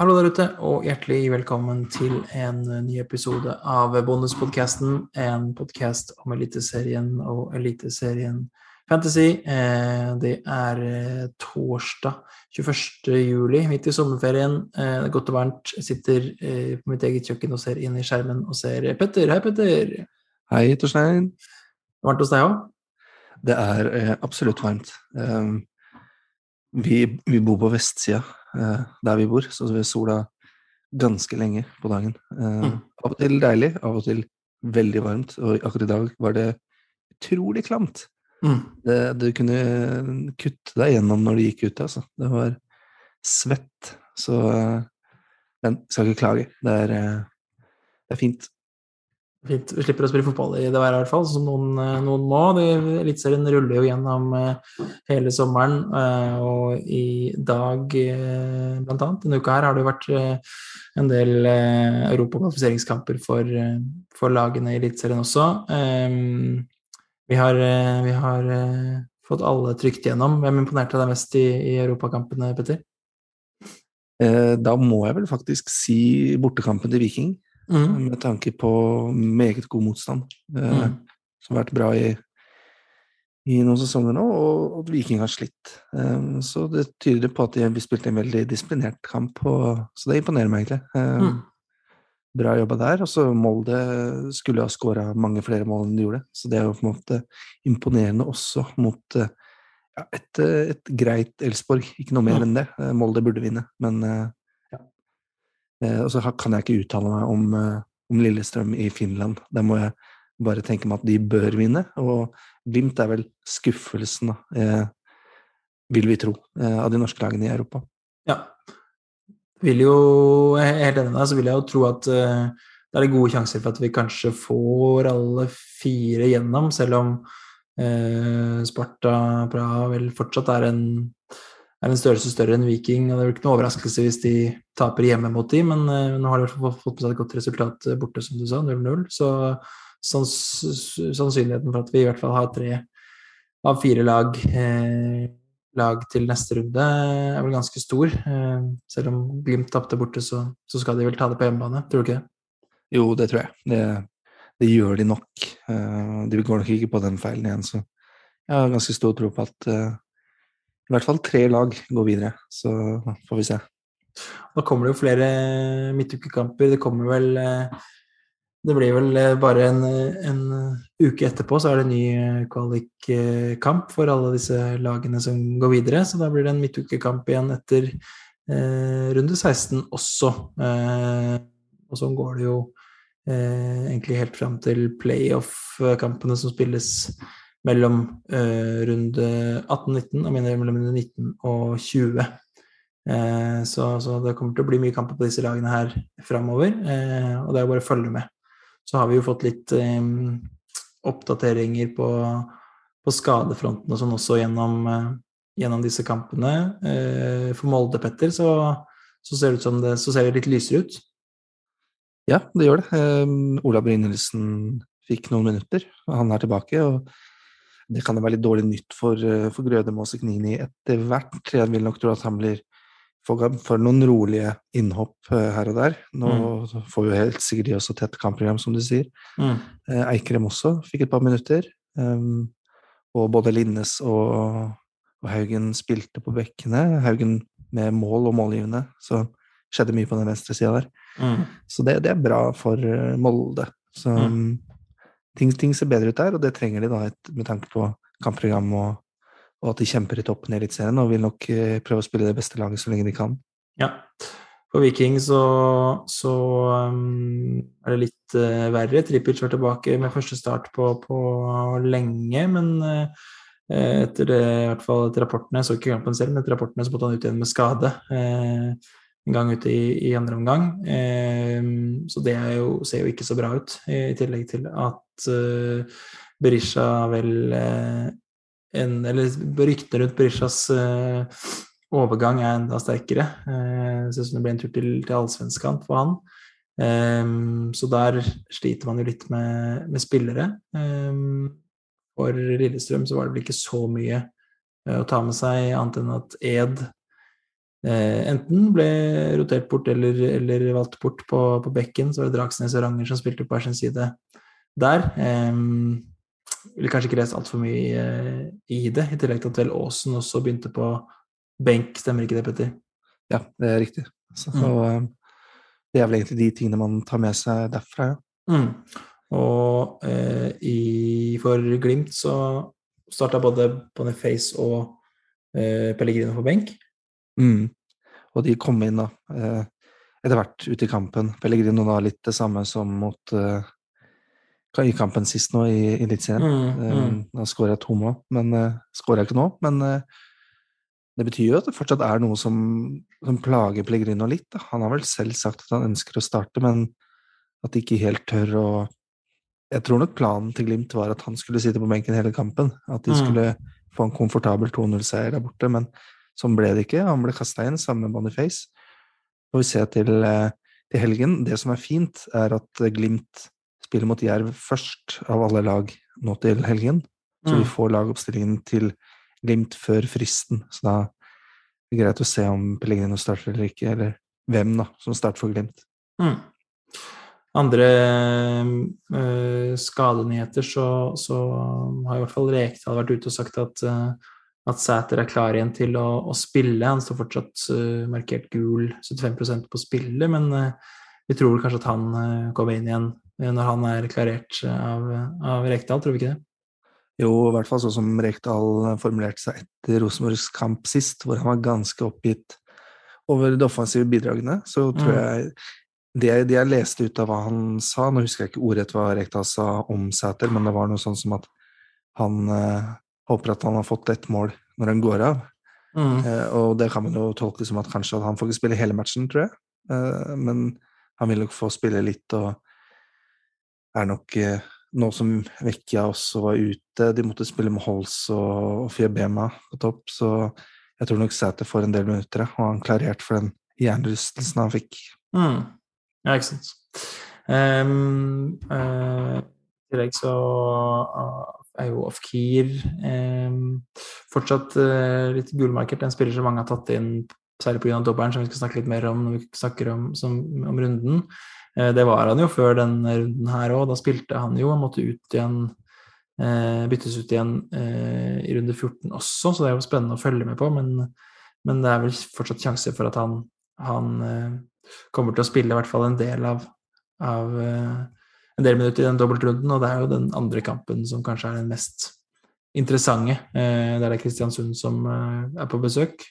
Hallo der ute, og hjertelig velkommen til en ny episode av Bonuspodcasten, en podcast om Eliteserien og Eliteserien Fantasy. Det torsdag 21. juli, midt i sommerferien. Det godt og varmt. Jeg sitter på mitt eget kjøkken og ser inn i skjermen og ser Petter. Hei, Petter! Hei, Torstein. Varmt hos deg også? Det absolutt varmt. Vi bor på vestsida der vi bor, så vi har sola ganske lenge på dagen. Av og til deilig, av og til veldig varmt, og akkurat i dag var det utrolig klamt. Du kunne kutte deg gjennom når du gikk ut, altså. Det var svett, så men skal ikke klage. Det er fint. Fint. Vi slipper å spille fotball i det i hvert fall, som noen må. Eliteserien ruller jo gjennom hele sommeren, og i dag, blant annet, denne uka her, har det jo vært en del europakvalifiseringskamper for lagene i Eliteserien også. Vi har fått alle trykt gjennom. Hvem imponerte deg mest i europakampene, Petter? Da må jeg vel faktisk si bortekampen til Viking. Med tanke på meget god motstand som har vært bra i noen sesonger nå, og at Viking har slitt. Så det tyder på at vi spilte en veldig disiplinert kamp, så det imponerer meg egentlig. Bra jobba der, og så Molde skulle ha skåret mange flere mål enn de gjorde, så det jo på en måte imponerende også mot et greit Elfsborg, ikke noe mer enn det. Molde burde vinne, men og så kan jeg ikke uttale meg om Lillestrøm i Finland. Der må jeg bare tenke meg at de bør vinne, og Glimt vel skuffelsen, vil vi tro, av de norske lagene i Europa. Ja, helt enig med deg, så vil jeg jo tro at det gode sjanser for at vi kanskje får alle 4 gjennom, selv om Sparta Praha vel fortsatt en størrelse større enn Viking, og det ikke noe overraskelse hvis de taper hjemme mot de, men nå har de i hvert fall fått på seg et godt resultat borte, som du sa, 0-0, så sannsynligheten for at vi i hvert fall har 3 av 4 lag til neste runde vel ganske stor. Selv om Glimt tapte borte, så skal de vel ta det på hjemmebane, tror du ikke det? Jo, det tror jeg. Det gjør de nok. De går nok ikke på den feilen igjen, så jeg har ganske stor tro på at i hvert fall 3 lag går videre, så får vi se. Da kommer det jo flere midtukekamper. Det blir vel bare en uke etterpå, så det en ny kvalikkamp for alle disse lagene som går videre, så da blir det en midtukekamp igjen etter runde 16 også. Og så går det jo egentlig helt frem til playoff-kampene som spilles mellom runde 18-19 og mellom runde 19 og 20. Så det kommer til å bli mye kamper på disse lagene her fremover, og det bare å følge med. Så har vi jo fått litt oppdateringer på skadefronten og sånn også gjennom disse kampene. For Molde, Petter, så ser det ut som det ser litt lysere ut. Ja, det gjør det. Ola Brynildsen fikk noen minutter, og han tilbake, og det kan jo være litt dårlig nytt for Grødem og Seknini etter hvert. Jeg vil nok tro at han blir for noen rolige innhopp her og der. Nå får vi helt sikkert de også tett kampprogram, som du sier. Eikrem også fikk et par minutter, og både Linnes og Haugen spilte på bekkene. Haugen med mål og målgivende, så skjedde mye på den venstre siden der. Så det bra for Molde. Så ting ser bedre ut der, og det trenger de da med tanke på kampprogram og at de kjemper i toppen i Eliteserien, og vil nok prøve å spille det beste laget så lenge de kan. Ja, for Viking så det litt verre. Tripic var tilbake med første start på lenge, men etter i hvert fall etter rapportene, så ikke kampen selv, men etter rapportene så måtte han ut igjen med skade en gang ute i andre omgang, så det ser jo ikke så bra ut, i tillegg til at Berisha vel eller ryktene rundt Berishas overgang enda sterkere, så det blir en tur til Allsvenskan for han, så der sliter man jo litt med spillere. For Lillestrøm så var det vel ikke så mye å ta med seg, annet enn at Ed enten ble rotert bort eller valgt bort på bekken, så var det Dragsnes og Ranger som spilte på hver sin side der. Vil kanskje ikke lese alt for mye i det, i tillegg til at vel Aasen også begynte på benk, stemmer ikke det, Petter? Ja, det riktig. Så, det vel egentlig de tingene man tar med seg derfra, ja. Og for Glimt så startet både Boniface og Pellegrino på benk. Og de kom inn da etter hvert ut i kampen. Pellegrino da litt det samme som mot i kampen sist nå i Elitserien. Da skåret jeg 2 mål, men skåret jeg ikke nå. Men det betyr jo at det fortsatt noe som plager Pellegrino litt. Da. Han har vel selv sagt at han ønsker å starte, men at de ikke helt tør å... Jeg tror nok planen til Glimt var at han skulle sitte på benken hele kampen. At de skulle få en komfortabel 2-0-seier der borte, men sånn ble det ikke. Han ble kastet inn sammen med Boniface. Og vi ser til helgen. Det som fint at Glimt spiller mot Jerv først av alle lag nå til helgen. Så vi får lagoppstillingen til Glimt før fristen. Så da det greit å se om Pellegrino starter eller ikke, eller hvem da som starter for Glimt. Andre skadenyheter så har i hvert fall Rekdal vært ute og sagt at Sæter klar igjen til å spille. Han står fortsatt markert gul 75% på spillet, men vi tror kanskje at han kommer inn igjen når han klarert av Rekdal, tror vi ikke det? Jo, i hvert fall sånn som Rekdal formulerte seg etter Rosenborgs kamp sist, hvor han var ganske oppgitt over de offensive bidragene, så tror jeg det jeg leste ut av hva han sa, nå husker jeg ikke ordrett hva Rekdal sa om Sæter, men det var noe sånn som at han håper at han har fått ett mål når han går av. Og det kan man jo tolke som at kanskje at han får ikke spille hele matchen, tror jeg. Men han vil nok få spille litt, og nok nå som Vecchia også var ute, de måtte spille med Holz og Fiebema på topp, så jeg tror nok Sæter får en del minutter, og han klarert for den hjernerystelsen han fikk. Ja, ikke sant. I tillegg så jo Ofkir fortsatt litt gulmarkert. En spiller som mange har tatt inn, særlig på grunn av dobbelen, som vi skal snakke litt mer om når vi snakker om runden. Det var han jo før den runden her også. Da spilte han jo, han måtte ut igjen, byttes ut igjen i runde 14 også, så det jo spennende å følge med på, men det vel fortsatt sjanse for at han kommer til å spille i hvert fall en del av en del minutter i den dobbeltrunden, og det jo den andre kampen som kanskje den mest interessante, der det Kristiansund som på besøk.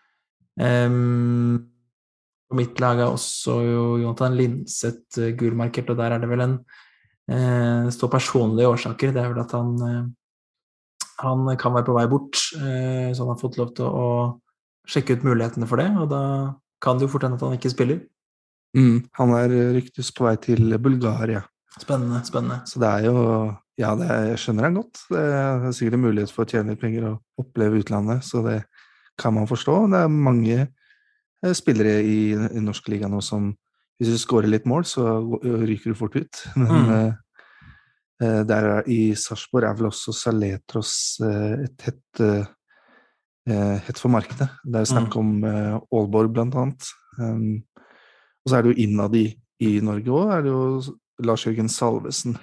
På mitt lag også jo Jonathan Linseth gulmarkert, og der det vel det står personlige årsaker. Det vel at han kan være på vei bort, så han har fått lov til å sjekke ut mulighetene for det, og da kan det jo fort hende at han ikke spiller. Han ryktes på vei til Bulgaria. Spennende. Så det jo, ja, jeg skjønner han godt. Det sikkert en mulighet for å tjene litt penger og oppleve utlandet, så det kan man forstå. Det mange spillere i norsk liga nå som, hvis du skårer litt mål, så ryker du fort ut. Men der i Sarpsborg vel også Saletros et hett for markedet. Det snakk om Aalborg blant annet. Og så det jo innad i Norge også, det jo Lars-Jørgen Salvesen.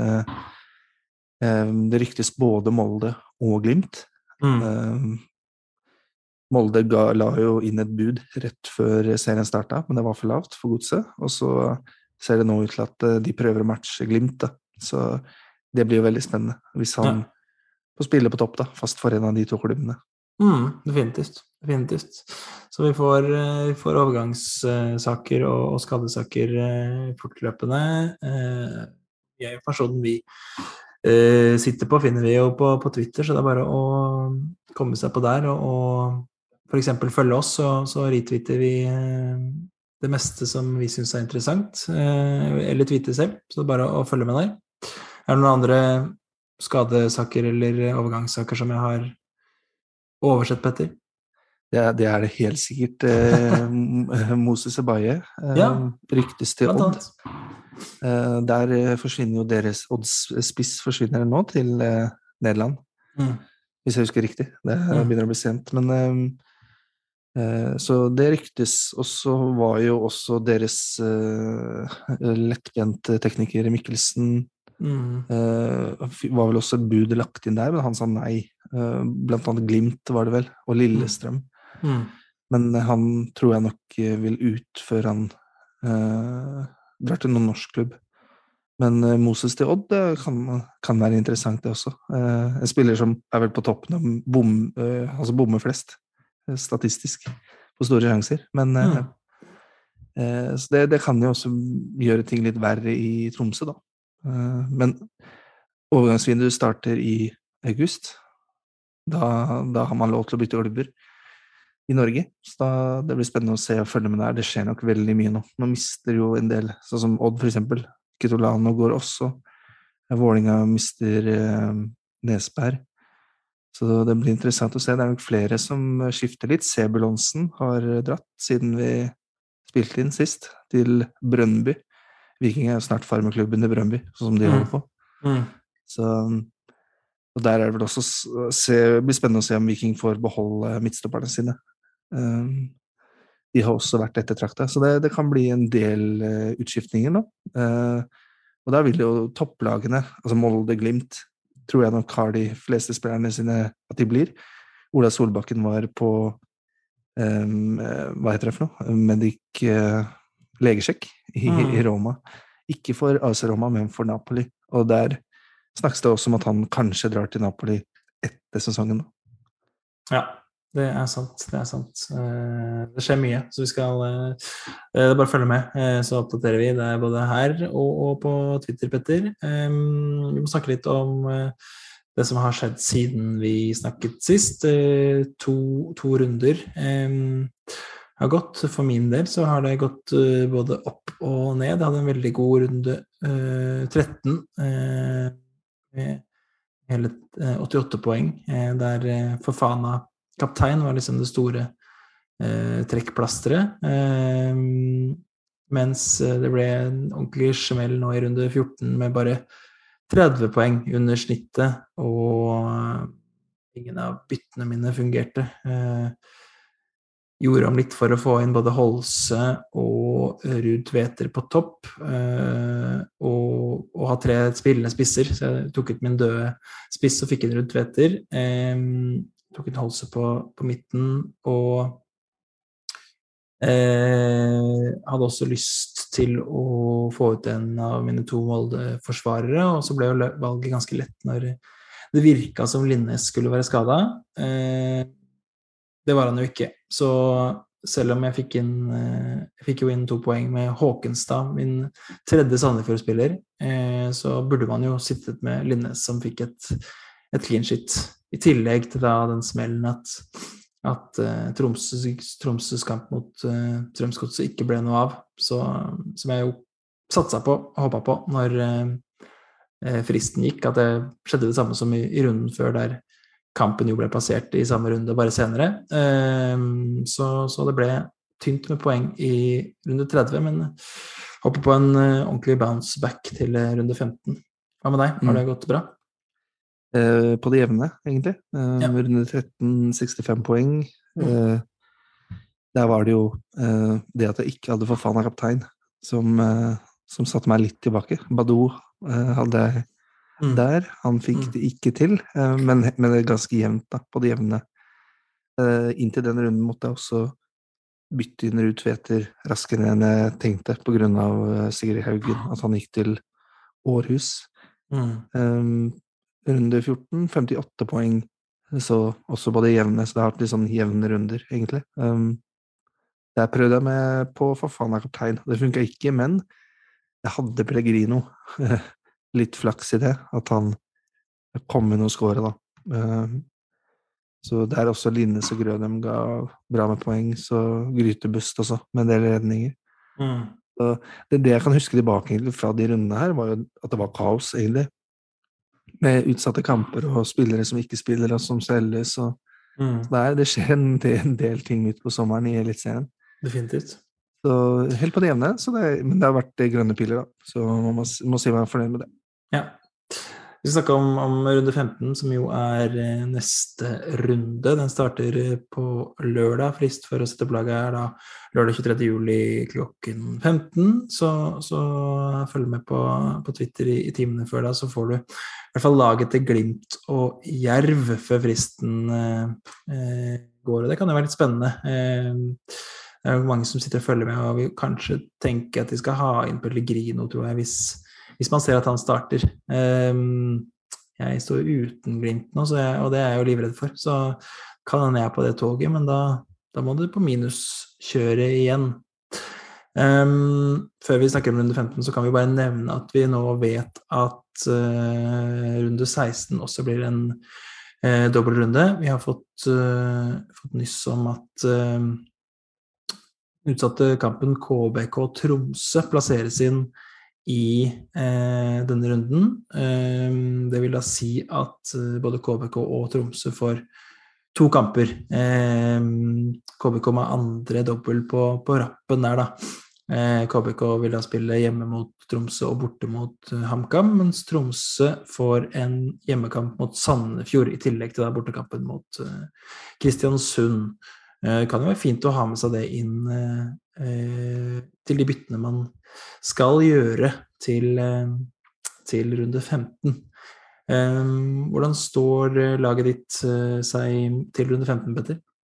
Det ryktes både Molde og Glimt. Molde la jo inn et bud rett før serien startet, men det var for lavt for godset, og så ser det nå ut til at de prøver å matche Glimt da. Så det blir jo veldig spennende hvis han får spille på topp da, fast for en av de to klubbene. Definitivt. Så vi får overgangssaker og skadesaker fortløpende. Personen vi sitter på finner vi jo på Twitter, så det bare å komme seg på der og for eksempel følge oss, så retweeter vi det meste som vi synes interessant, eller tweeter selv, så det bare å følge med der. Det noen andre skadesaker eller overgangssaker som jeg har oversett, Petter? Det det helt sikkert Moses Ebaye, ryktes til Odd. Der forsvinner jo deres Odds-spiss forsvinner nå til Nederland. Hvis jeg husker riktig. Det begynner å bli sent, men Så det ryktes, og så var jo også deres lettkjente tekniker Mikkelsen var vel også et bud lagt inn der, men han sa nei. Blant annet Glimt var det vel, og Lillestrøm. Men han tror jeg nok vil ut før han drar til noen norsk klubb. Men Moses til Odd kan være interessant det også. En spiller som vel på toppen av altså bommer flest, statistisk, på store sjanser. Men så det kan jo også gjøre ting litt verre i Tromsø da. Men overgangsvinduet starter i august. Da har man lov til å bytte klubber i Norge, så det blir spennende å se og følge med der. Det skjer nok veldig mye nå. Nå mister jo en del, sånn som Odd for eksempel. Kitolano går også. Vålinga mister Nesberg. Så det blir interessant å se. Det nok flere som skifter litt. Sebulonsen har dratt siden vi spilte inn sist til Brøndby. Viking jo snart farmeklubben i Brøndby, sånn som de holder på. Så og der det vel også blir spennende å se om Viking får beholde midtstopperne sine. De har også vært ettertraktet, så det kan bli en del utskiftninger nå. Og der vil jo topplagene, altså Molde, Glimt, tror jeg nok har de fleste spillerne sine at de blir. Ola Solbakken var på hva heter det for noe? Medic legesjekk i Roma. Ikke for AC Roma, men for Napoli. Og der snakkes det også om at han kanskje drar til Napoli etter sesongen. Ja, det sant. Det skjer mye, så vi skal bare følge med, så oppdaterer vi. Det både her og på Twitter, Petter. Vi må snakke litt om det som har skjedd siden vi snakket sist. To runder har gått. For min del så har det gått både opp og ned. Jeg hadde en veldig god runde 13 med hele 88 poeng, der Fofana kaptein var liksom det store trekkplasteret, mens det ble en ordentlig smell nå i runde 14 med bare 30 poeng under snittet, og ingen av byttene mine fungerte. Gjorde om litt for å få inn både Holse og Ruud Tveter på topp, og ha 3 spillende spisser, så jeg tok ut min døde spiss og fikk inn Ruud Tveter. Tok en Holse på midten, og hadde også lyst til å få ut en av mine 2 Molde-forsvarere, og så ble jo valget ganske lett når det virket som Linnes skulle være skadet. Det var han jo ikke, så selv om jeg fikk jo inn 2 poeng med Håkenstad, min 3. Sandefjord-spiller, så burde man jo sittet med Linnes som fikk et clean sheet, i tillegg til da den smellen at Tromsøs kamp mot Strømsgodset ikke ble noe av, så, som jeg jo satset på og håpet på når fristen gikk, at det skjedde det samme som i runden før, der kampen jo ble passert i samme runde, bare senere. Så det ble tynt med poeng i runde 30, men håper på en ordentlig bounce back til runde 15. Hva med deg? Har det gått bra? På det jevne, egentlig. Runde 13, 65 poeng. Der var det jo det at jeg ikke hadde Fofana kaptein, som satte meg litt tilbake. Badou hadde jeg der. Han fikk det ikke til, men det er ganske jevnt da, på det jevne. Inntil den runden måtte jeg også bytte inn Ruud Tveter raskere enn jeg tenkte, på grunn av Sigrid Haugen, at han gikk til Århus. Runde 14, 58 poeng, så også på det jevne, så det har vært litt sånn jevne runder, egentlig. Der prøvde jeg meg på Fofana kaptein. Det funket ikke, men jeg hadde Pellegrino. Litt flaks i det, at han kom med noe skåre da. Så der også Linnes og Grønhem ga bra med poeng, så Grytebust også, med en del redninger. Så det jeg kan huske tilbake egentlig fra de rundene her, var jo at det var kaos, egentlig. Med utsatte kamper og spillere som ikke spiller, og som selges. Så det skjer en del ting ut på sommeren i Elitserien. Definitivt. Så helt på det jevne, men det har vært grønne piler da, så man må si meg fornøyd med det. Ja. Vi snakker om runde 15, som jo neste runde. Den starter på lørdag. Frist for å sette opp laget da lørdag 23. juli klokken 15. Så følg med på Twitter i timene før da, så får du i hvert fall laget til Glimt og Jerv før fristen går. Og det kan jo være litt spennende. Det jo mange som sitter og følger med, og vil kanskje tenke at de skal ha inn Pellegrino, tror jeg, hvis man ser at han starter. Jeg står uten Glimt nå, og det jeg jo livredd for, så kan han ned på det toget, men da må du på minuskjøre igjen. Før vi snakker om runde 15, så kan vi bare nevne at vi nå vet at runde 16 også blir en dobbeltrunde. Vi har fått nyss om at utsatte kampen KBK Tromsø plasseres inn i denne runden. Det vil da si at både KBK og Tromsø får 2 kamper. KBK med andre dobbel på rappen der da. KBK vil da spille hjemme mot Tromsø og borte mot HamKam, mens Tromsø får en hjemmekamp mot Sandefjord i tillegg til da bortekampen mot Kristiansund. Det kan jo være fint å ha med seg det inn til de byttene man skal gjøre til runde 15. Hvordan står laget ditt seg til runde 15, Petter?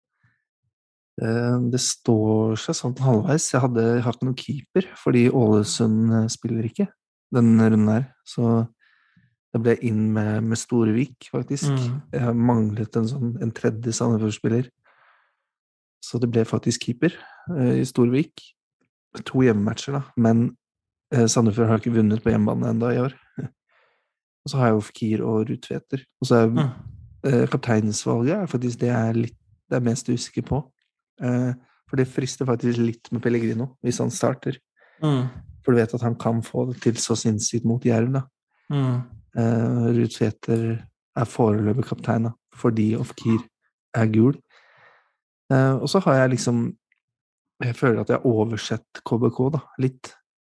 Det står seg sånn halvveis. Jeg har ikke noen keeper, fordi Ålesund spiller ikke den runden her. Så jeg ble inn med Storevik, faktisk. Jeg har manglet en tredje Sandefjord-spiller. Så det ble faktisk keeper i Storevik. 2 hjemmematcher da, men Sandefjord har ikke vunnet på hjemmebane enda i år. Og så har jeg jo Fekir og Ruud Tveter. Og så kapteinsvalget faktisk det jeg er mest usikker på. For det frister faktisk litt med Pellegrino, hvis han starter. For du vet at han kan få det til så sinnssykt mot Jerv da. Ruud Tveter foreløpig kaptein da, fordi Fekir gul. Og så har jeg jeg føler at jeg har oversett KBK da, litt.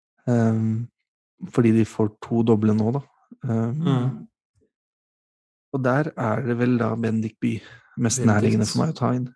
Fordi de får 2 doble nå da. Og der det vel da Bendik By mest nærliggende for meg å ta inn.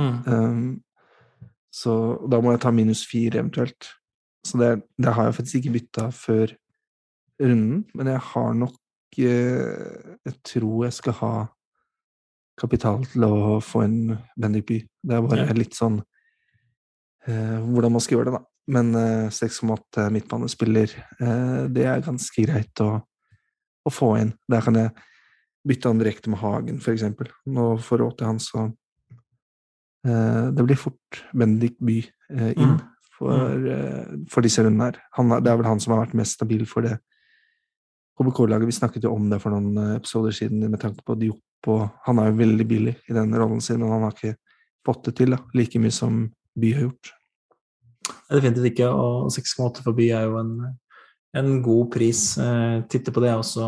Så da må jeg ta -4 eventuelt. Så det har jeg faktisk ikke byttet før runden, men jeg har nok jeg tror jeg skal ha kapital til å få en Bendik By. Det bare litt sånn hvordan man skal gjøre det da. Men 6,8 midtbanespiller, det ganske greit å få inn. Der kan jeg bytte han direkte med Hagen, for eksempel. Nå får råd til han, så det blir fort Bendik By inn for disse rundene her. Det vel han som har vært mest stabil for det KBK-laget. Vi snakket jo om det for noen episoder siden med tanke på Diop, og han jo veldig billig i den rollen sin, og han har ikke fått det til da, like mye som By har gjort. Definitivt ikke, og 6,8 for By jo en god pris. Titte på det også.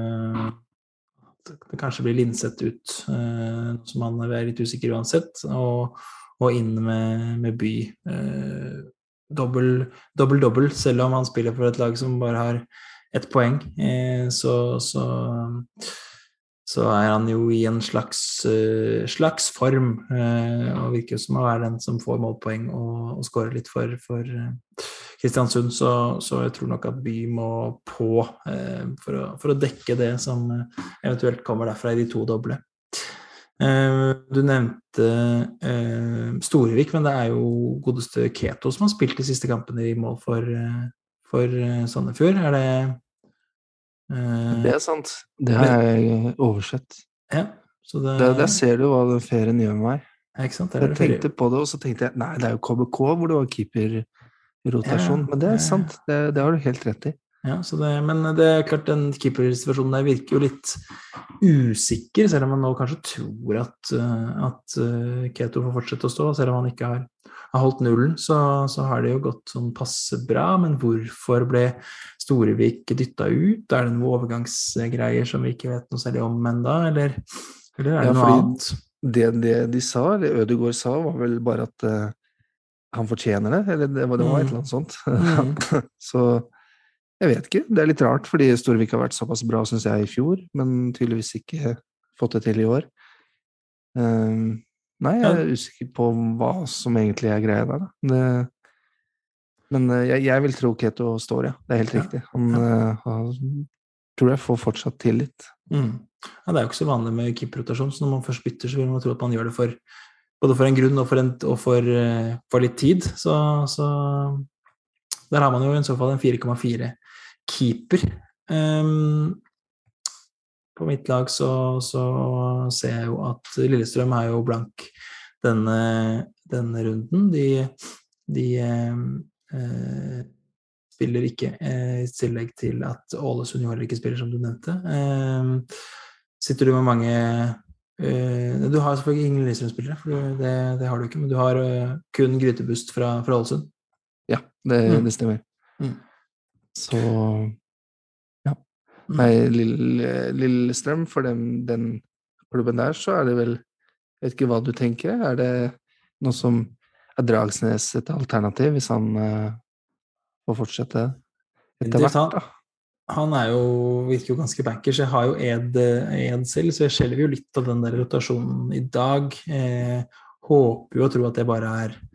Det kanskje blir Linseth ut, som han litt usikker uansett, og inn med By. Dobbel, selv om han spiller for et lag som bare har 1 poeng, så han jo i en slags form, og virker som å være den som får målpoeng og skårer litt for Kristiansund, så jeg tror nok at By må på for å dekke det som eventuelt kommer derfra i de 2 doble. Du nevnte Storevik, men det jo godeste Keto som har spilt de siste kampene i mål for Sandefjord. Det sant. Det har jeg oversett. Ja, så der ser du hva den ferien gjør med meg. Ikke sant? Jeg tenkte på det, og så tenkte jeg, nei, det jo KBK hvor det var keeper-rotasjon, men det sant, det har du helt rett i. Ja, men det klart, den keepersituasjonen der virker jo litt usikker, selv om man nå kanskje tror at Keto får fortsette å stå, selv om han ikke har holdt nullen, så har det jo gått sånn passe bra, men hvorfor ble Storevik dyttet ut? Det noen overgangsgreier som vi ikke vet noe særlig om enda, eller det noe annet? Det de sa, eller Ødegaard sa, var vel bare at han fortjener det, eller det var et eller annet sånt. Så Jeg vet ikke, det litt rart, fordi Storvik har vært såpass bra, synes jeg, I fjor, men tydeligvis ikke fått det til I år. Nei, jeg usikker på hva som egentlig greia der, da. Men jeg vil tro Keto står, ja. Det helt riktig. Han tror jeg får fortsatt tillit. Ja, det jo ikke så vanlig med keeperrotasjon, så når man først bytter, så vil man tro at man gjør det både for en grunn og for litt tid. Så der har man jo I så fall en 4,4 keeper. På mitt lag så ser jeg jo at Lillestrøm jo blank denne runden. De spiller ikke I tillegg til at Ålesund jo heller ikke spiller, som du nevnte. Sitter du med mange du har selvfølgelig ingen Lillestrøm-spillere, for det har du ikke, men du har kun Grytebust fra Ålesund. Ja, det stemmer. Så ja. Nei, Lillestrøm, for den klubben der, så det vel, jeg vet ikke hva du tenker, det noe som Dragsnes et alternativ, hvis han får fortsette etter hvert, da? Han virker jo ganske bankers. Jeg har jo Ed selv, så jeg skjelver jo litt av den der rotasjonen I dag. Håper jo og tror at det bare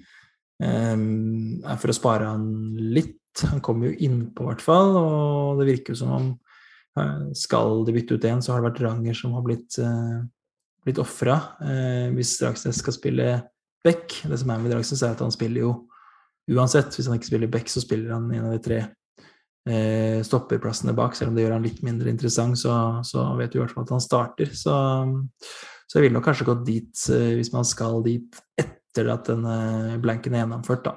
for å spare han litt. Han kommer jo inn på hvert fall, og det virker jo som om skal de bytte ut en, så har det vært Ranger som har blitt offret. Hvis Dragsnes skal spille Beck, det som med Dragsnes at han spiller jo uansett, hvis han ikke spiller Beck, så spiller han en av de 3 stopperplassene bak, selv om det gjør han litt mindre interessant, så vet du I hvert fall at han starter, så jeg vil nok kanskje gå dit, hvis man skal dit etter at denne blanken gjennomført, da.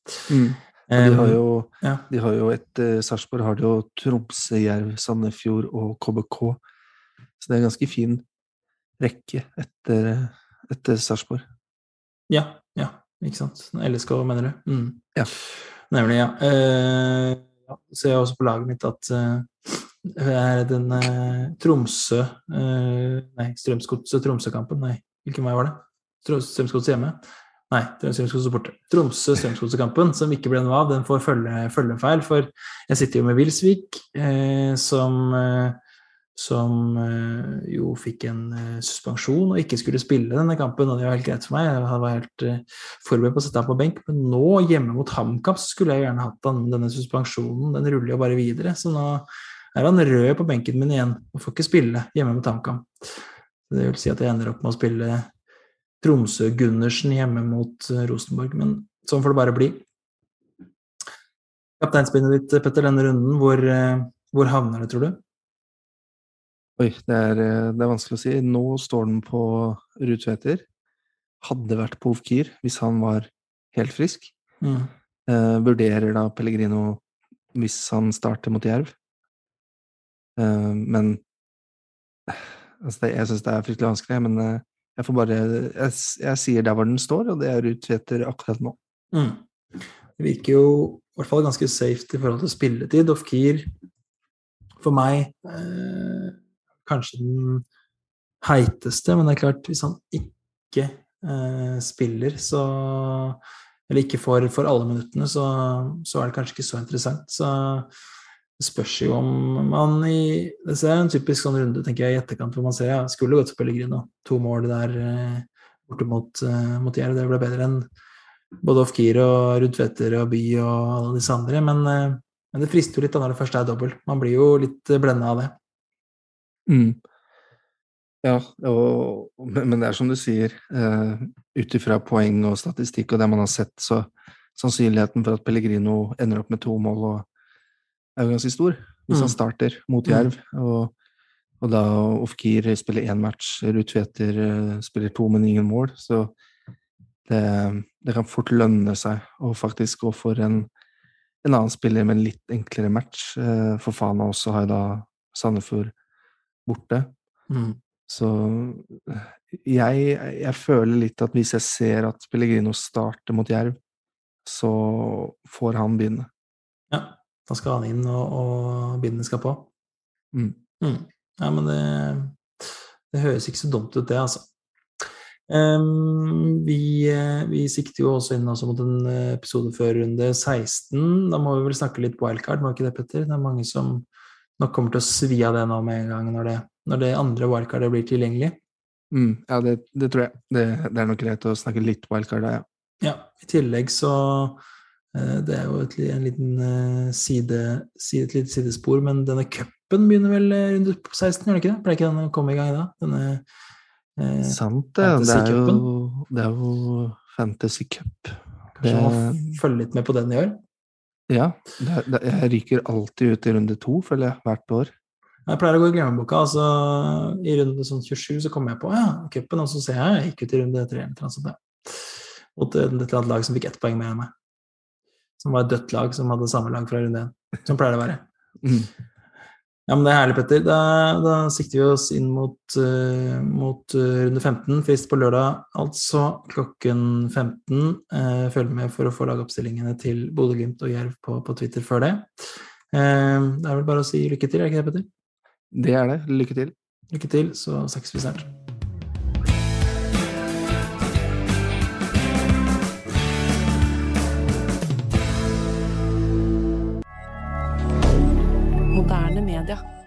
De har jo Sarpsborg har de jo Tromsø, Jerv, Sandefjord og KBK, så det ganske fin rekke etter Sarpsborg. Ja, ikke sant. LSK, mener du? Ja. Nemlig, ja. Så jeg også på laget mitt at den Tromsø Strømsgodset Tromsø-kampen, hvilken vei var det? Strømsgodset hjemme? Nei, Strømsgodset borte. Tromsø Strømsgodset-kampen, som ikke ble noe av, den får følgefeil, for jeg sitter jo med Vilsvik, som jo fikk en suspensjon og ikke skulle spille denne kampen, og det var helt greit for meg. Jeg var helt forberedt på å sette ham på benk, men nå hjemme mot HamKam så skulle jeg gjerne hatt han, denne suspensjonen, den ruller jo bare videre, så nå han rød på benken min igjen og får ikke spille hjemme mot HamKam. Det vil si at jeg ender opp med å spille Tromsø Gundersen hjemme mot Rosenborg, men sånn får det bare bli. Kapteinspinnet ditt, Petter, denne runden, hvor havner det, tror du? Oi, det vanskelig å si. Nå står den på Ruud Tveter. Hadde vært på Ofkir hvis han var helt frisk. Vurderer da Pellegrino hvis han starter mot Jerv. Men altså jeg synes det fryktelig vanskelig, men jeg får bare jeg sier der hvor den står, og det Ruud Tveter akkurat nå. Det virker jo I hvert fall ganske safe I forhold til spilletid. Ofkir for meg kanskje den heiteste, men det klart, hvis han ikke spiller, eller ikke får alle minuttene, så det kanskje ikke så interessant. Så det spørs jo om man det en typisk sånn runde, tenker jeg, I etterkant, hvor man ser, skulle gått til Pellegrino. 2 mål der borte mot Jerv, det ble bedre enn både Ofkir og Ruud Tveter og By og alle disse andre, men det frister jo litt da når det først dobbelt. Man blir jo litt blendet av det. Ja, men det som du sier, utifra poeng og statistikk og det man har sett, så sannsynligheten for at Pellegrino ender opp med 2 mål jo ganske stor, hvis han starter mot Jerv, og da Ofkir spiller 1 match, Ruud Tveter spiller 2, men ingen mål, så det kan fort lønne seg å faktisk gå for en annen spiller med en litt enklere match, for Fana også har da Sandefjord borte. Så jeg føler litt at hvis jeg ser at Pellegrino starter mot Jerv, så får han begynne. Ja, da skal han inn, og bindene skal på. Ja, men det høres ikke så dumt ut det, altså. Vi sikter jo også inn også mot en episode før runde 16. Da må vi vel snakke litt wildcard, må ikke det, Petter? Det mange som nok kommer til å svi av det nå med en gang når det andre wildcardet blir tilgjengelig. Ja, det tror jeg. Det nok greit å snakke litt wildcard, ja. Ja, i tillegg så det jo en liten et lite sidespor, men denne cupen begynner vel rundt 16, gjør det ikke det? Pleier ikke den å komme i gang da? Sant det, det jo Fantasy Cup. Kanskje man må følge litt med på den i år? Ja, jeg ryker alltid ut i runde 2, føler jeg, hvert år. Jeg pleier å gå i glemmeboka, altså i runde sånn 27 så kommer jeg på, cupen, og så ser jeg gikk ut i runde 3 eller sånt der. Og det et eller annet lag som fikk 1 poeng mer enn meg. Som var et dødt lag, som hadde samme lag fra runde 1. Som pleier det å være. Ja, men det herlig, Petter. Da sikter vi oss inn mot runde 15, frist på lørdag, altså klokken 15. Følg med for å få lagoppstillingene til Bodø Glimt og Jerv på Twitter før det. Det vel bare å si lykke til, ikke det, Petter? Det det. Lykke til. Lykke til, så snakkes vi snart. Moderne media.